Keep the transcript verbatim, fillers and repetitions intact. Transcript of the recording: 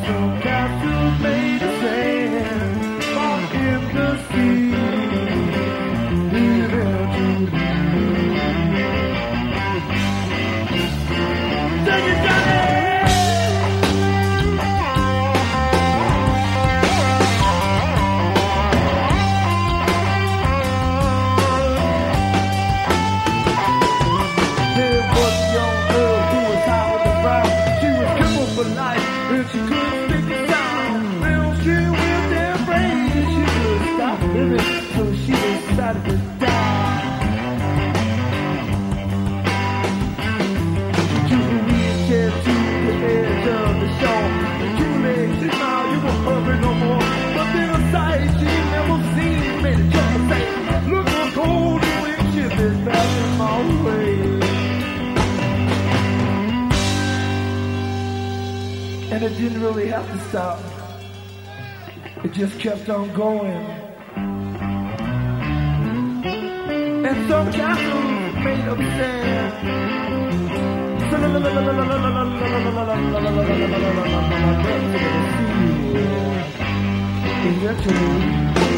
some castles made of sand, far in the sea. Take it, Johnny! And she couldn't speak the sound. Well, she with their brains, she could stop living, so she decided to die. She took a wheelchair to the edge of the shore. And two legs, she smiled, you won't hurt her no more. But then a sight she never seen made a jump and say, look how cold the wind ship is passing my way. And it didn't really have to stop. It just kept on going. And some castles made of sand. Eventually